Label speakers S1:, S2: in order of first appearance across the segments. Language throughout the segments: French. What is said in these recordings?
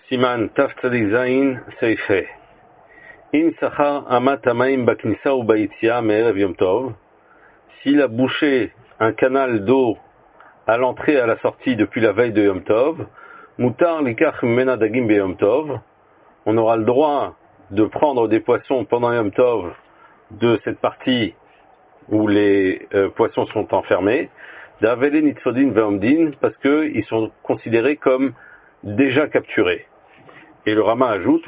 S1: Siman Taf Tzadik Zayin Seife. In Sachar Amat Hamaim Baknissa ou Baïtia Me'erev Yom Tov. S'il a bouché un canal d'eau à l'entrée et à la sortie depuis la veille de Yom Tov, Mutar Likach Mena Dagim Be Yom Tov, on aura le droit de prendre des poissons pendant Yom Tov de cette partie où les poissons sont enfermés, d'Avele Nitzodin Ve'omdin, parce qu'ils sont considérés comme déjà capturés. Et le Rama ajoute,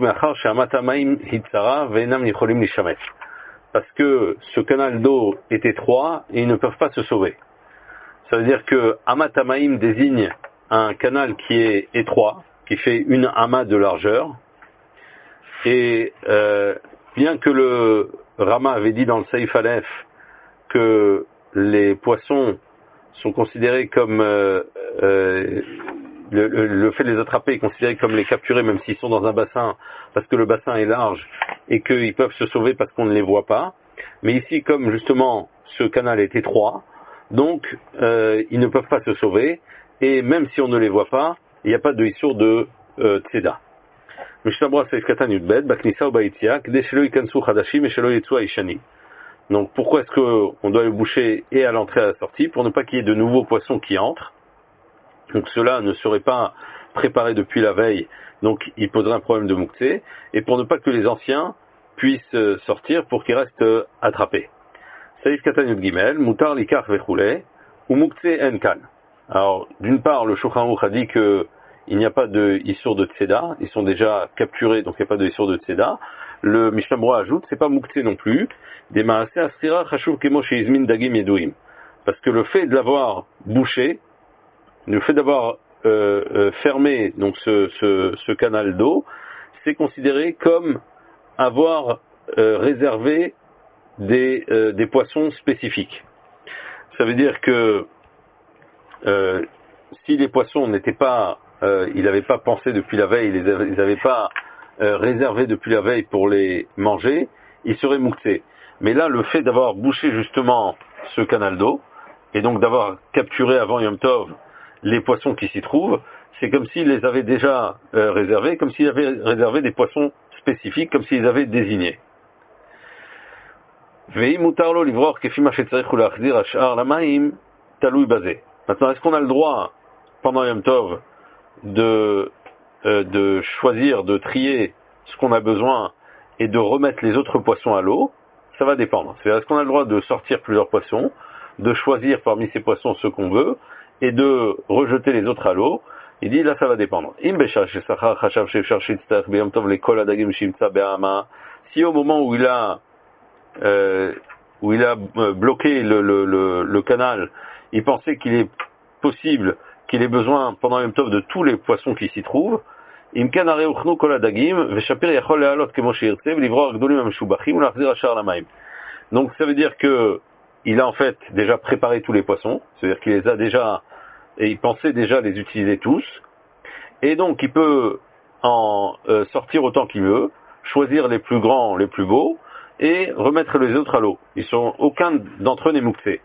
S1: parce que ce canal d'eau est étroit et ils ne peuvent pas se sauver. Ça veut dire que Amatamaim désigne un canal qui est étroit, qui fait une amas de largeur. Et bien que le Rama avait dit dans le Seif Aleph que les poissons sont considérés comme le fait de les attraper est considéré comme les capturer même s'ils sont dans un bassin parce que le bassin est large et qu'ils peuvent se sauver parce qu'on ne les voit pas. Mais ici, comme justement ce canal est étroit, donc ils ne peuvent pas se sauver et même si on ne les voit pas, il n'y a pas de issur de tzeda. Donc pourquoi est-ce qu'on doit le boucher et à l'entrée et à la sortie? Pour ne pas qu'il y ait de nouveaux poissons qui entrent. Donc cela ne serait pas préparé depuis la veille, donc il poserait un problème de mouktsé, et pour ne pas que les anciens puissent sortir pour qu'ils restent attrapés. Saïf Katanyut Gimel, Mutar Likach Vechoulé, ou mouktsé Enkan. Alors, d'une part, le Shulchan Aruch a dit qu'il n'y a pas de issur de tzeda, ils sont déjà capturés, donc il n'y a pas de issur de tzeda. Le Mishnah Berurah ajoute, c'est pas mouktsé non plus, des maaseh asrira chashuv kemo sheizmin dagim yeduim. Parce que le fait de l'avoir bouché, le fait d'avoir fermé donc ce canal d'eau, c'est considéré comme avoir réservé des poissons spécifiques. Ça veut dire que si les poissons n'étaient pas, ils n'avaient pas pensé depuis la veille, ils n'avaient pas réservé depuis la veille pour les manger, ils seraient mouktsés. Mais là, le fait d'avoir bouché justement ce canal d'eau, et donc d'avoir capturé avant Yom Tov les poissons qui s'y trouvent, c'est comme s'ils les avaient déjà réservés, comme s'ils avaient réservé des poissons spécifiques, comme s'ils avaient désigné. Maintenant, est-ce qu'on a le droit, pendant Yom Tov, de choisir, de trier ce qu'on a besoin et de remettre les autres poissons à l'eau? Ça va dépendre. C'est-à-dire, est-ce qu'on a le droit de sortir plusieurs poissons, de choisir parmi ces poissons ceux qu'on veut, et de rejeter les autres à l'eau? Il dit, là, ça va dépendre. Si au moment où il a bloqué le canal, il pensait qu'il est possible qu'il ait besoin pendant Yom Tov de tous les poissons qui s'y trouvent, donc ça veut dire que il a en fait déjà préparé tous les poissons, c'est-à-dire qu'il les a déjà, et il pensait déjà les utiliser tous, et donc il peut en sortir autant qu'il veut, choisir les plus grands, les plus beaux, et remettre les autres à l'eau. Aucun d'entre eux n'est mouktsé.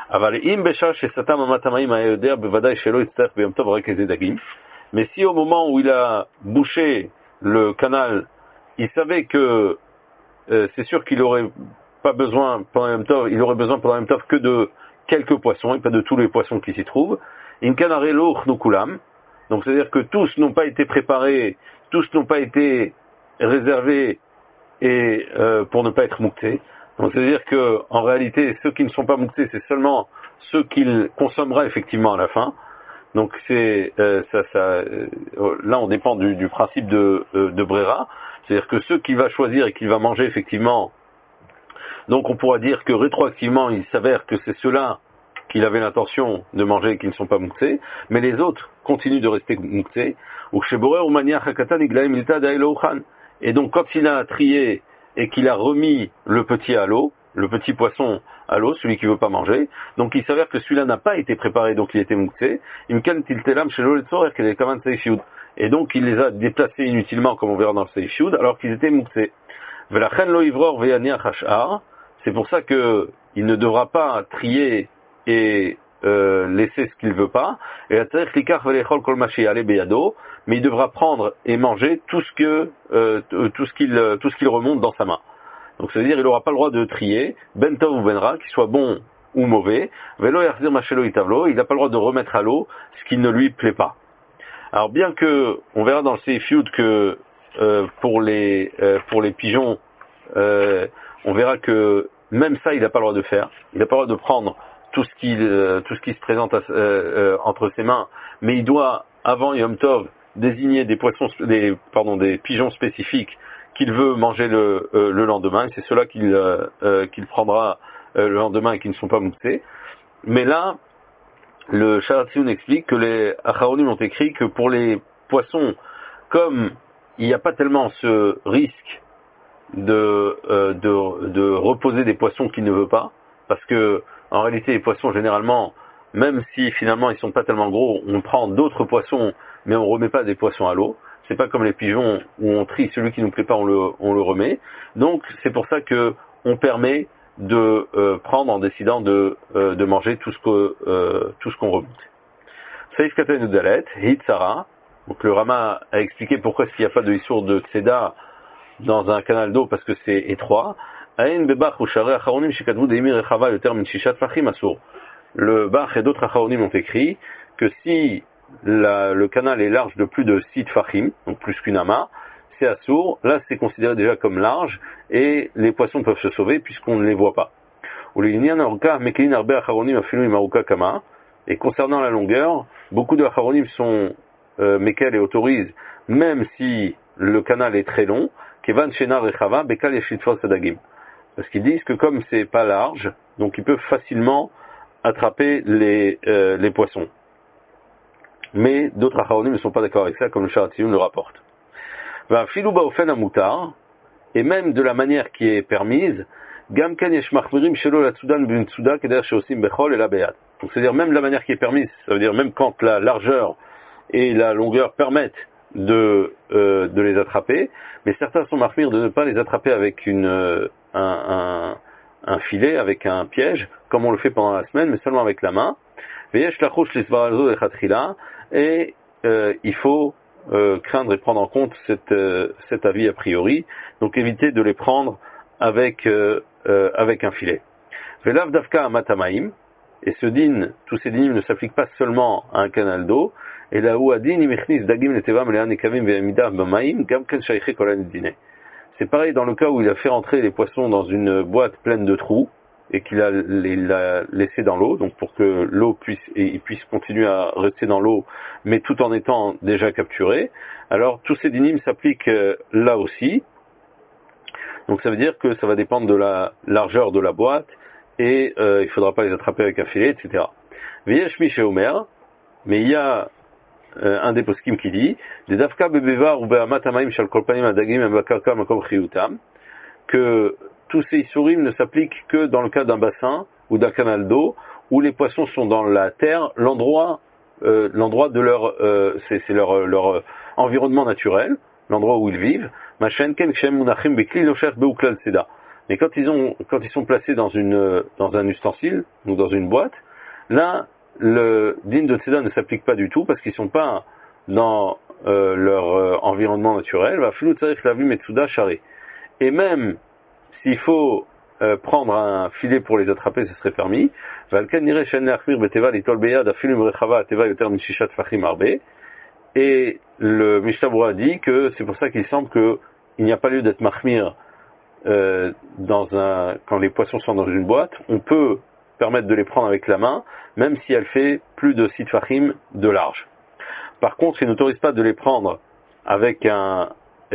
S1: Mais si au moment où il a bouché le canal, il savait que c'est sûr qu'il aurait pas besoin pendant Yom Tov, il aurait besoin pendant Yom Tov que de quelques poissons et pas de tous les poissons qui s'y trouvent. Donc c'est-à-dire que tous n'ont pas été préparés, tous n'ont pas été réservés et pour ne pas être mouktsés. Donc c'est-à-dire que en réalité ceux qui ne sont pas mouktsés, c'est seulement ceux qu'il consommera effectivement à la fin. Donc c'est là on dépend du principe de Brera, c'est-à-dire que ceux qu'il va choisir et qu'il va manger effectivement, donc on pourra dire que rétroactivement il s'avère que c'est ceux-là qu'il avait l'intention de manger et qui ne sont pas mouktsés, mais les autres continuent de rester mouktsés. Et donc quand il a trié et qu'il a remis le petit à l'eau, le petit poisson à l'eau, celui qui veut pas manger, donc il s'avère que celui-là n'a pas été préparé, donc il était mouktsé. Et donc il les a déplacés inutilement, comme on verra dans le Seif Yud, alors qu'ils étaient mouktsés. C'est pour ça que il ne devra pas trier et laisser ce qu'il veut pas. Et mais il devra prendre et manger tout ce qu'il remonte dans sa main. Donc ça veut dire il n'aura pas le droit de trier ben tov ou ben ra, qu'il soit bon ou mauvais. Velo yarzir machelo itavlo, il n'a pas le droit de remettre à l'eau ce qui ne lui plaît pas. Alors bien que on verra dans le Seif Yud que pour les pigeons, on verra que même ça il n'a pas le droit de faire. Il n'a pas le droit de prendre tout ce qui se présente entre ses mains, mais il doit avant Yom Tov désigner des pigeons spécifiques qu'il veut manger le lendemain, et c'est ceux-là qu'il prendra le lendemain et qui ne sont pas moussés. Mais là, le Sharatzion explique que les Acharonim ont écrit que pour les poissons, comme il n'y a pas tellement ce risque de reposer des poissons qu'il ne veut pas, parce que en réalité les poissons généralement, même si finalement ils sont pas tellement gros, on prend d'autres poissons, mais on remet pas des poissons à l'eau. C'est pas comme les pigeons où on trie celui qui nous plaît pas, on le remet. Donc c'est pour ça que on permet de prendre en décidant de manger tout ce qu'on remonte. Saïf Katan Udalet, Hitzara. Donc le Rama a expliqué pourquoi est-ce qu'il n'y a pas de issour de Tzeda dans un canal d'eau, parce que c'est étroit. Le Bach et d'autres Acharonim ont écrit que si le canal est large de plus de 6 tfachim, donc plus qu'une ama, c'est assour. Là, c'est considéré déjà comme large et les poissons peuvent se sauver puisqu'on ne les voit pas. Et concernant la longueur, beaucoup de Acharonim sont mekel et autorisent, même si le canal est très long, kevan shenar rechava bekal yeshitfos adagim. Parce qu'ils disent que comme c'est pas large, donc ils peuvent facilement attraper les poissons. Mais d'autres Acharonim ne sont pas d'accord avec ça, comme le Sharatzion le rapporte. Et même de la manière qui est permise, donc c'est-à-dire même la manière qui est permise, ça veut dire même quand la largeur et la longueur permettent de les attraper, mais certains sont marmir de ne pas les attraper avec un filet, avec un piège, comme on le fait pendant la semaine, mais seulement avec la main. Et il faut craindre et prendre en compte cet avis a priori, donc éviter de les prendre avec un filet. Velav davka amatamaim, et tous ces dinim ne s'appliquent pas seulement à un canal d'eau, et là où adin imichnis dagim letevam le'an ekavim ve'amidah b'maim gam ken shayche kolan dine. C'est pareil dans le cas où il a fait rentrer les poissons dans une boîte pleine de trous et qu'il a laissé dans l'eau, donc pour que l'eau ils puissent continuer à rester dans l'eau, mais tout en étant déjà capturés. Alors tous ces dinim s'appliquent là aussi. Donc ça veut dire que ça va dépendre de la largeur de la boîte et il faudra pas les attraper avec un filet, etc. V'yesh mi sheomer, mais il y a un des poskim qui dit des dafka bebevar ou be'amat hamaim shal kol panim adagim amakarka makom chiyutam, que tous ces issourim ne s'appliquent que dans le cas d'un bassin ou d'un canal d'eau où les poissons sont dans la terre, l'endroit de c'est leur environnement naturel, l'endroit où ils vivent. Mais quand ils sont placés dans un ustensile ou dans une boîte, là le din de Tzeda ne s'applique pas du tout parce qu'ils sont pas dans leur environnement naturel. Et même s'il faut prendre un filet pour les attraper, ce serait permis. Et le Mishnah Berurah dit que c'est pour ça qu'il semble qu'il n'y a pas lieu d'être mahmir quand les poissons sont dans une boîte. On peut permettre de les prendre avec la main, même si elle fait plus de 6 tfachim de large. Par contre, il n'autorise pas de les prendre avec un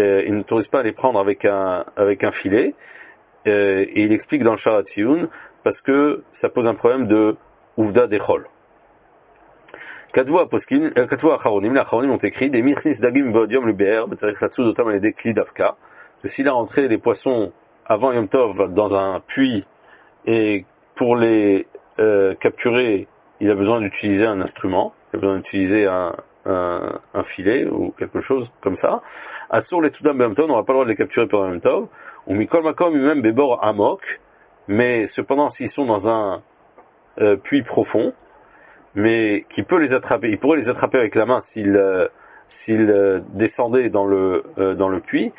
S1: filet. Et il explique dans le Sharatzion parce que ça pose un problème de Ouvda Dechol. Katvu Acharonim, les Acharonim ont écrit des Michnis Dagim Vodium le BR, Betarich Latsud Otam Aledek Kli Davka, que s'il a rentré les poissons avant Yom Tov dans un puits et pour les capturer, il a besoin d'utiliser un instrument, il a besoin d'utiliser un filet ou quelque chose comme ça. Assur les Tudam Yom Tov, on n'aura pas le droit de les capturer pendant Yom Tov. Ou Mikol Makom même Bebor Amok, mais cependant s'ils sont dans un puits profond, mais qui peut les attraper, il pourrait les attraper avec la main s'il descendait dans le puits,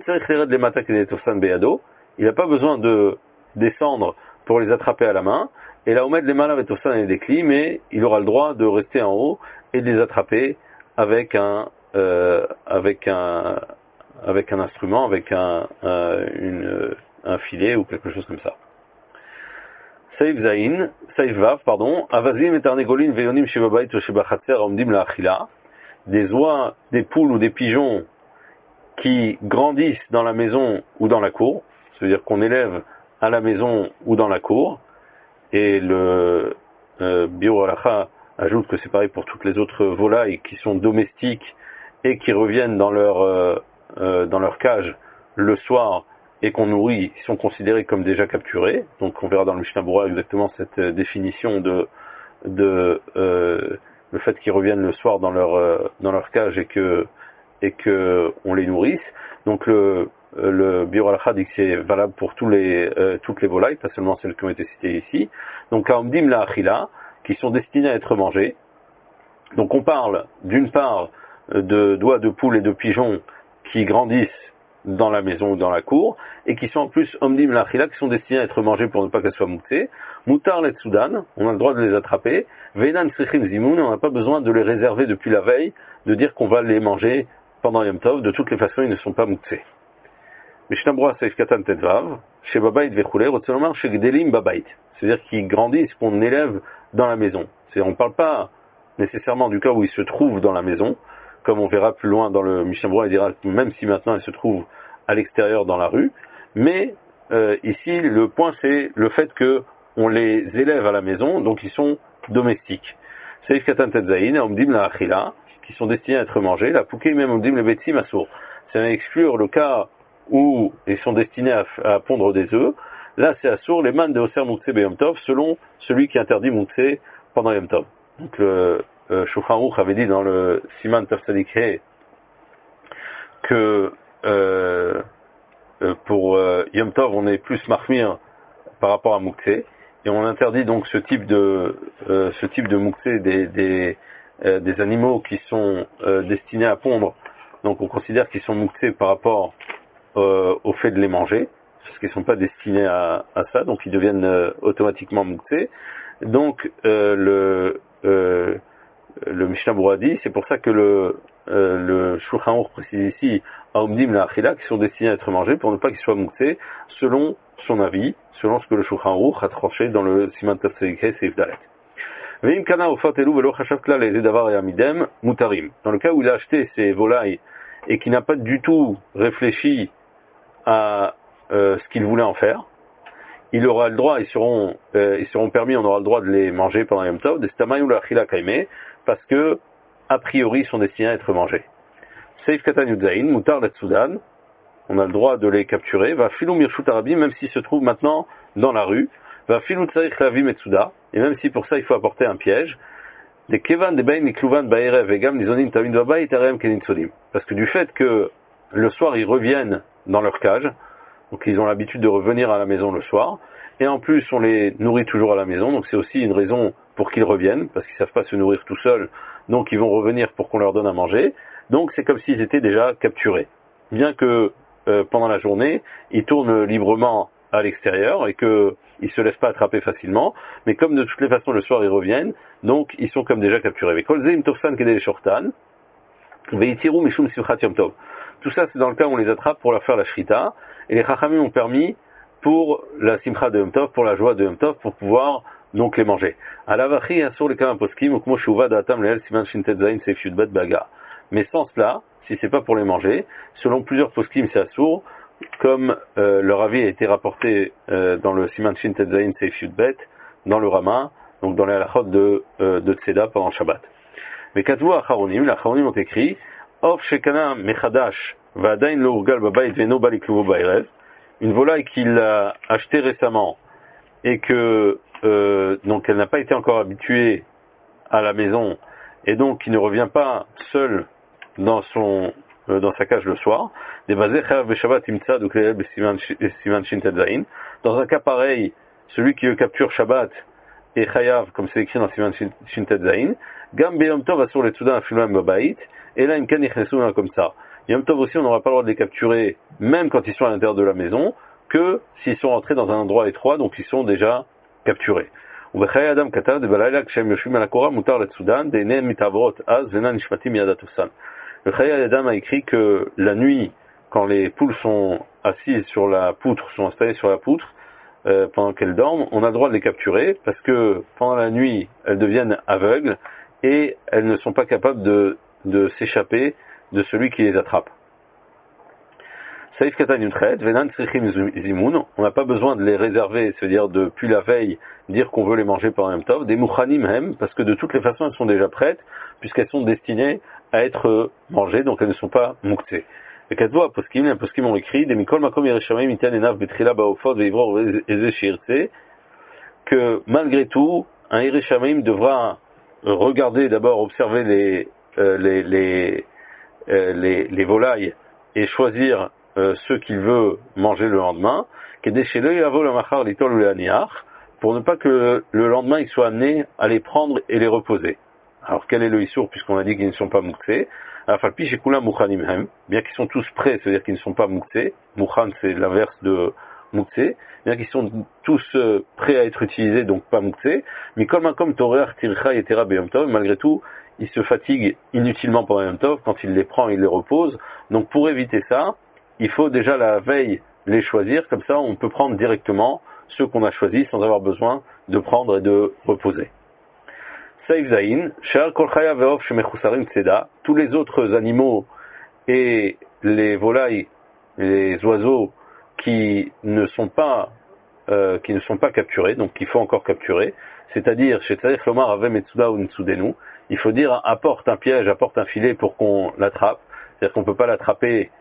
S1: il n'a pas besoin de descendre pour les attraper à la main, et là, Omed les Malav et Tossan et des clis, mais il aura le droit de rester en haut et de les attraper avec un instrument, avec un filet ou quelque chose comme ça. Saïf Vav, Avazim et Tarnegolin Veyonim Shebabait ou Shebachatser Omdim la Achila, des oies, des poules ou des pigeons qui grandissent dans la maison ou dans la cour, c'est-à-dire qu'on élève à la maison ou dans la cour, et le Biur Halacha ajoute que c'est pareil pour toutes les autres volailles qui sont domestiques et qui reviennent dans leur cage le soir et qu'on nourrit, ils sont considérés comme déjà capturés. Donc on verra dans le Mishnah Berurah exactement cette définition de le fait qu'ils reviennent le soir dans leur cage et que on les nourrisse. Donc le Biur Halacha dit que c'est valable pour toutes les volailles, pas seulement celles qui ont été citées ici. Donc Omdim la Achila, qui sont destinés à être mangés. Donc on parle d'une part d'oies de poules et de pigeons qui grandissent dans la maison ou dans la cour, et qui sont en plus Omdim la Achila, qui sont destinés à être mangés pour ne pas qu'elles soient moutées. Moutar let Soudan, on a le droit de les attraper. Veinan Srichim Zimoun, on n'a pas besoin de les réserver depuis la veille, de dire qu'on va les manger pendant Yom Tov. De toutes les façons, ils ne sont pas moutées. Mishnah Berurah Seif Katan Tetvav, chez Babait Vechulei, Rotzelomar chez Gdelim Babait. C'est-à-dire qu'ils grandissent, qu'on élève dans la maison. On ne parle pas nécessairement du cas où ils se trouvent dans la maison, comme on verra plus loin dans le Mishnah Berurah, il dira même si maintenant ils se trouvent à l'extérieur dans la rue, mais ici le point c'est le fait que on les élève à la maison, donc ils sont domestiques. Seif Katan Tetzaïn, Omdim la Achila, qui sont destinés à être mangés, la Poukei même Omdim le Betsim Assour. Ça va exclure le cas où ils sont destinés à pondre des œufs. Là c'est Assour, les man de Oser Moukse Beyom Tov, selon celui qui interdit Moukse pendant Yom Tov. Donc le Shulchan Aruch avait dit dans le Siman Tov Tzadik He que pour Yom Tov on est plus marmir par rapport à Moukse, et on interdit donc ce type de Moukse des animaux qui sont destinés à pondre. Donc on considère qu'ils sont Moukse par rapport au fait de les manger, parce qu'ils ne sont pas destinés à ça, donc ils deviennent automatiquement Moukse. Donc le Mishnah Berurah dit, c'est pour ça que le Shulchan Aruch précise ici Omdim la Achila, qui sont destinés à être mangés pour ne pas qu'ils soient mouktsés, selon son avis, selon ce que le Shulchan Aruch a tranché dans le Siman Tov Tzadik He Seif Dalet. Veim kana ofat elu velo chashav klal eze davar yamidem mutarim. Dans le cas où il a acheté ces volailles et qui n'a pas du tout réfléchi à ce qu'il voulait en faire, il aura le droit, ils seront permis, on aura le droit de les manger pendant Yom Tov, des stamayu la achila kaime, parce que, a priori, ils sont destinés à être mangés. Seif Katan Yudzaïn, Moutar let Soudan, on a le droit de les capturer, va filou mirshut arabim, même s'ils se trouvent maintenant dans la rue, va filou tsaïch lavim et Souda, et même si pour ça il faut apporter un piège, des kevan des bain nikluvan baerev vegam nizonim tamin vabay terem keninsodim. Parce que du fait que le soir ils reviennent dans leur cage, donc ils ont l'habitude de revenir à la maison le soir, et en plus on les nourrit toujours à la maison, donc c'est aussi une raison pour qu'ils reviennent, parce qu'ils savent pas se nourrir tout seuls, donc ils vont revenir pour qu'on leur donne à manger, donc c'est comme s'ils étaient déjà capturés. Bien que pendant la journée, ils tournent librement à l'extérieur et qu'ils ne se laissent pas attraper facilement, mais comme de toutes les façons le soir ils reviennent, donc ils sont comme déjà capturés. Tout ça c'est dans le cas où on les attrape pour leur faire la shrita, et les chachamim ont permis pour la simcha de Yom Tov, pour la joie de Yom Tov, pour pouvoir donc les manger. Mais sans cela, si c'est pas pour les manger, selon plusieurs poskim c'est assour, comme leur avis a été rapporté dans le Siman Shin Tetzain Seif Yudbet, dans le Rama, donc dans les halachot de Tzeda pendant Shabbat. Mais Katvu Acharonim, les Acharonim ont écrit Of Shekana Mechadash Va'adain Lo Urgal Babayit Veno Balikluvo Ba'erev, une volaille qu'il a achetée récemment et que donc elle n'a pas été encore habituée à la maison et donc qui ne revient pas seule dans sa cage le soir. Dans un cas pareil, celui qui le capture Shabbat et chayav, comme c'est écrit dans Siman Shintet Zain, Gam Beyom Tov Asur le Tsudan Afiluam Babait, et là Imkan Ichnesu comme ça. Yom Tov aussi, on n'aura pas le droit de les capturer, même quand ils sont à l'intérieur de la maison, que s'ils sont rentrés dans un endroit étroit, donc ils sont déjà capturés. Le Chaye Adam a écrit que la nuit, quand les poules sont assises sur la poutre, sont installées sur la poutre, pendant qu'elles dorment, on a le droit de les capturer, parce que pendant la nuit, elles deviennent aveugles, et elles ne sont pas capables de s'échapper de celui qui les attrape. Saïf Katan Yutret, Venan Tzrichim Zimun, on n'a pas besoin de les réserver, c'est-à-dire depuis la veille, dire qu'on veut les manger pendant Yom Tov, des Mouchanim Hem, parce que de toutes les façons elles sont déjà prêtes, puisqu'elles sont destinées à être mangées, donc elles ne sont pas muktzeh. Les Katvo Aposkim, les Aposkim ont écrit, des Mikol Makom Yerushalayim Itian Enav Betrila Baofot Veivro Eze Shirtze, que malgré tout, un Yerushalayim devra regarder, d'abord observer les volailles et choisir ceux qu'il veut manger le lendemain, pour ne pas que le lendemain il soit amené à les prendre et les reposer. Alors quel est le issour, puisqu'on a dit qu'ils ne sont pas muktzeh? Bien qu'ils sont tous prêts, c'est-à-dire qu'ils ne sont pas muktzeh. Mukhan, c'est l'inverse de muktzeh. Bien qu'ils sont tous prêts à être utilisés, donc pas muktzeh. Mais malgré tout, ils se fatiguent inutilement pendant Yom Tov. Quand il les prend, il les repose. Donc pour éviter ça, il faut déjà la veille les choisir, comme ça on peut prendre directement ceux qu'on a choisis sans avoir besoin de prendre et de reposer. Saïf Zain, Shar Kol Chaya Ve'of Shemechusarim Tzeda, tous les autres animaux et les volailles, les oiseaux qui ne sont pas capturés, donc qu'il faut encore capturer, c'est-à-dire chez Tzarich Lomar Avem Etsuda ou Ntsudenu, il faut dire apporte un piège, apporte un filet pour qu'on l'attrape, c'est-à-dire qu'on ne peut pas l'attraper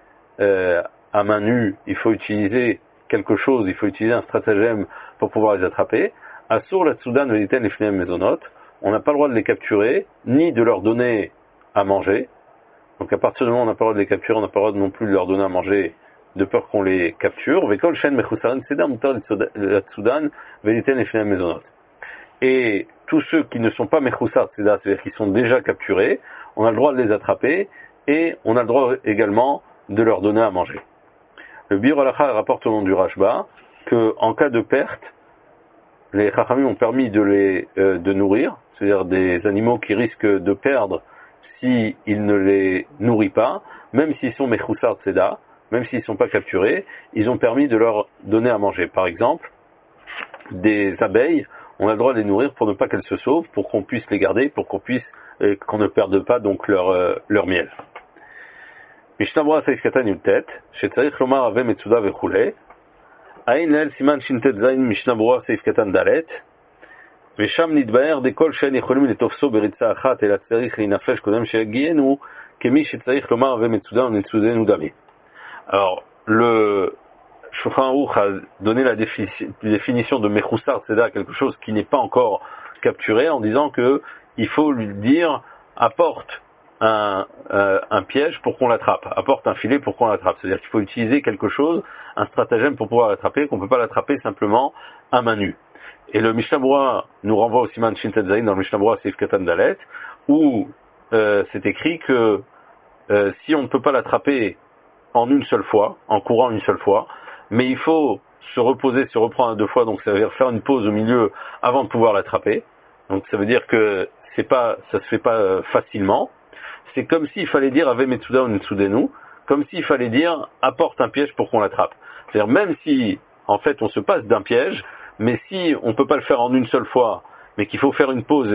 S1: à main nue, il faut utiliser quelque chose, il faut utiliser un stratagème pour pouvoir les attraper. Asur la Tsudan Veliten Lefneem Mezonot, on n'a pas le droit de les capturer, ni de leur donner à manger. Donc à partir du moment où on n'a pas le droit de les capturer, on n'a pas le droit non plus de leur donner à manger, de peur qu'on les capture. Vekol Shen Mechusaran Sedar Mutar la Tsudan Veliten Lefneem Mezonot. Et tous ceux qui ne sont pas Mechusar Sedar, c'est-à-dire qui sont déjà capturés, on a le droit de les attraper, et on a le droit également de leur donner à manger. Le Bir Halacha rapporte au nom du Rashba que en cas de perte, les Chachamim ont permis de nourrir, c'est-à-dire des animaux qui risquent de perdre s'ils ne les nourrissent pas, même s'ils sont Mechusar Tzeda, même s'ils ne sont pas capturés, ils ont permis de leur donner à manger. Par exemple, des abeilles, on a le droit de les nourrir pour ne pas qu'elles se sauvent, pour qu'on puisse les garder, pour qu'on ne perde pas donc leur miel. Mishnah Brura Saïf Katan Yudtet, Shetzarich Lomar Avem Metsuda Vechule, Aïn Lel Siman Shintet Zain Mishnah Brura Saïf Katan Dalet, Vesham Nidbaer Dekol Shen Yecholim Letofso Beritza Achat El Atzarich Linafesh Kodem Shegienu, Kemi Shetzarich Lomar Avem Metsuda Netsudenu Dami. Alors, le Shulchan Aruch a donné la définition de Mechusar Tzeda, quelque chose qui n'est pas encore capturé, en disant que il faut lui dire apporte un piège pour qu'on l'attrape, apporte un filet pour qu'on l'attrape. C'est-à-dire qu'il faut utiliser quelque chose, un stratagème pour pouvoir l'attraper, qu'on ne peut pas l'attraper simplement à main nue. Et le Mishnah Brura nous renvoie au Siman Shintet Zain dans le Mishnah Brura Seif Katan Dalet, où c'est écrit que si on ne peut pas l'attraper en une seule fois, en courant une seule fois, mais il faut se reposer, se reprendre à deux fois, donc ça veut dire faire une pause au milieu avant de pouvoir l'attraper. Donc ça veut dire que ça se fait pas facilement. C'est comme s'il fallait dire Ave Metsuda ou Netsudenu, comme s'il fallait dire apporte un piège pour qu'on l'attrape. C'est-à-dire même si en fait on se passe d'un piège, mais si on peut pas le faire en une seule fois, mais qu'il faut faire une pause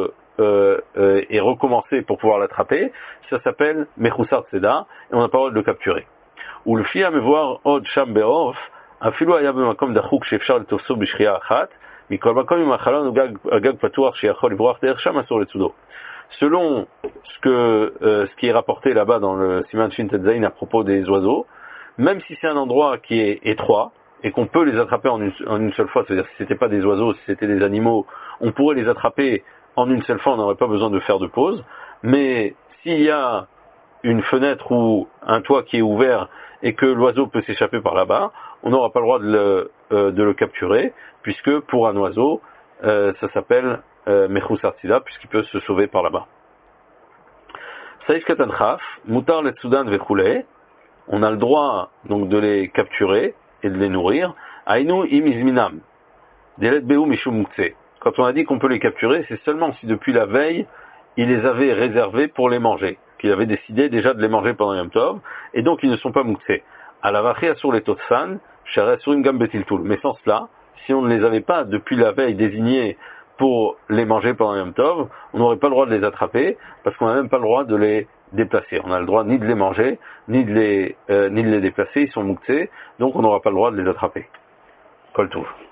S1: et recommencer pour pouvoir l'attraper, ça s'appelle Mechusar Tzeda, et on n'a pas le droit de le capturer. Ou le fia me voir od sham beof, afilu aya b'makom dachuk she'efshar letofso b'shriya achat, mikol makom im achalon ou gag patuach she'yachol livrach derech sham asur letzudo. Selon ce qui est rapporté là-bas dans le Siman Shintet Zain à propos des oiseaux, même si c'est un endroit qui est étroit et qu'on peut les attraper en une seule fois, c'est-à-dire si c'était pas des oiseaux, si c'était des animaux, on pourrait les attraper en une seule fois, on n'aurait pas besoin de faire de pause. Mais s'il y a une fenêtre ou un toit qui est ouvert et que l'oiseau peut s'échapper par là-bas, on n'aura pas le droit de le capturer, puisque pour un oiseau, ça s'appelle Mechus Artila, puisqu'il peut se sauver par là-bas. Saïf Katan Chaf, Mutar le Soudan Vechule, on a le droit donc de les capturer et de les nourrir. Aïnou imizminam, Delet Beou Mishum Mukse. Quand on a dit qu'on peut les capturer, c'est seulement si depuis la veille, il les avait réservés pour les manger, qu'il avait décidé déjà de les manger pendant Yom Tov, et donc ils ne sont pas Mukse. À la vachia sur les Totsan, Surim Gam Betiltul. Mais sans cela, si on ne les avait pas depuis la veille désignés pour les manger pendant Yom Tov, on n'aurait pas le droit de les attraper, parce qu'on n'a même pas le droit de les déplacer. On a le droit ni de les manger, ni de les déplacer, ils sont Mukse, donc on n'aura pas le droit de les attraper. Kol Tov.